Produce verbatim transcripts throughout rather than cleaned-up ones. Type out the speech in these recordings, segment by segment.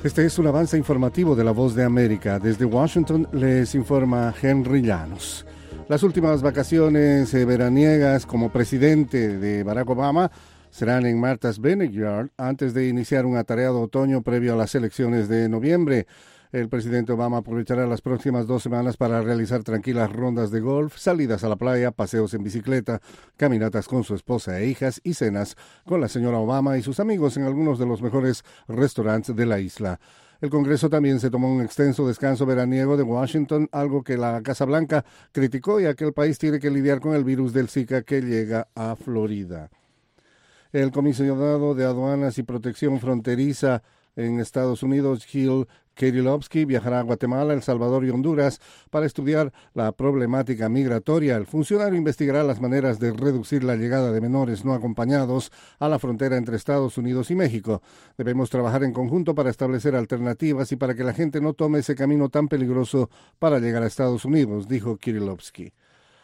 Este es un avance informativo de La Voz de América. Desde Washington les informa Henry Llanos. Las últimas vacaciones eh, veraniegas como presidente de Barack Obama serán en Martha's Vineyard antes de iniciar un atareado otoño previo a las elecciones de noviembre. El presidente Obama aprovechará las próximas dos semanas para realizar tranquilas rondas de golf, salidas a la playa, paseos en bicicleta, caminatas con su esposa e hijas y cenas con la señora Obama y sus amigos en algunos de los mejores restaurantes de la isla. El Congreso también se tomó un extenso descanso veraniego de Washington, algo que la Casa Blanca criticó, ya que el país tiene que lidiar con el virus del Zika que llega a Florida. El comisionado de Aduanas y Protección Fronteriza en Estados Unidos, Gil Kirilovsky, viajará a Guatemala, El Salvador y Honduras para estudiar la problemática migratoria. El funcionario investigará las maneras de reducir la llegada de menores no acompañados a la frontera entre Estados Unidos y México. Debemos trabajar en conjunto para establecer alternativas y para que la gente no tome ese camino tan peligroso para llegar a Estados Unidos, dijo Kirilovsky.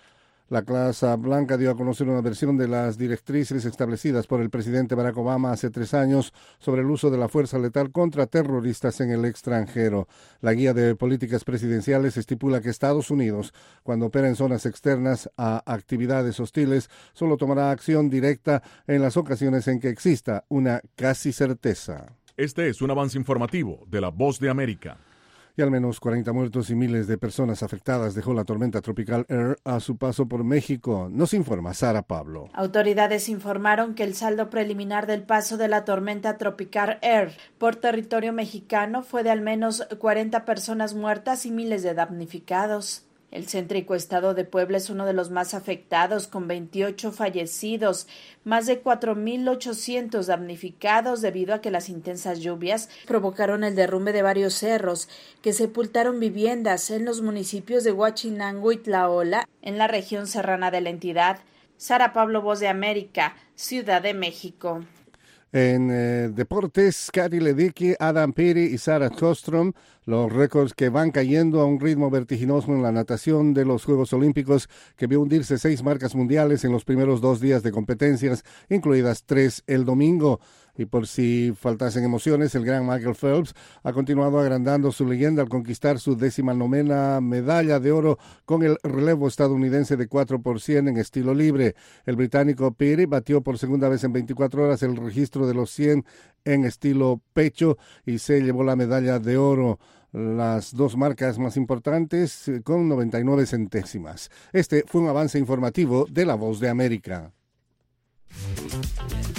La Casa Blanca dio a conocer una versión de las directrices establecidas por el presidente Barack Obama hace tres años sobre el uso de la fuerza letal contra terroristas en el extranjero. La guía de políticas presidenciales estipula que Estados Unidos, cuando opera en zonas externas a actividades hostiles, solo tomará acción directa en las ocasiones en que exista una casi certeza. Este es un avance informativo de La Voz de América. Y al menos cuarenta muertos y miles de personas afectadas dejó la tormenta tropical Air a su paso por México. Nos informa Sara Pablo. Autoridades informaron que el saldo preliminar del paso de la tormenta tropical Air por territorio mexicano fue de al menos cuarenta personas muertas y miles de damnificados. El céntrico estado de Puebla es uno de los más afectados, con veintiocho fallecidos, más de cuatro mil ochocientos damnificados debido a que las intensas lluvias provocaron el derrumbe de varios cerros que sepultaron viviendas en los municipios de Huachinango y Tlaola, en la región serrana de la entidad. Sara Pablo, Voz de América, Ciudad de México. En eh, deportes, Katy Ledecky, Adam Peary y Sarah Kostrom, los récords que van cayendo a un ritmo vertiginoso en la natación de los Juegos Olímpicos, que vio hundirse seis marcas mundiales en los primeros dos días de competencias, incluidas tres el domingo. Y por si faltasen emociones, el gran Michael Phelps ha continuado agrandando su leyenda al conquistar su décima novena medalla de oro con el relevo estadounidense de cuatro por cien en estilo libre. El británico Peary batió por segunda vez en veinticuatro horas el registro de los cien en estilo pecho y se llevó la medalla de oro. Las dos marcas más importantes con noventa y nueve centésimas. Este fue un avance informativo de La Voz de América.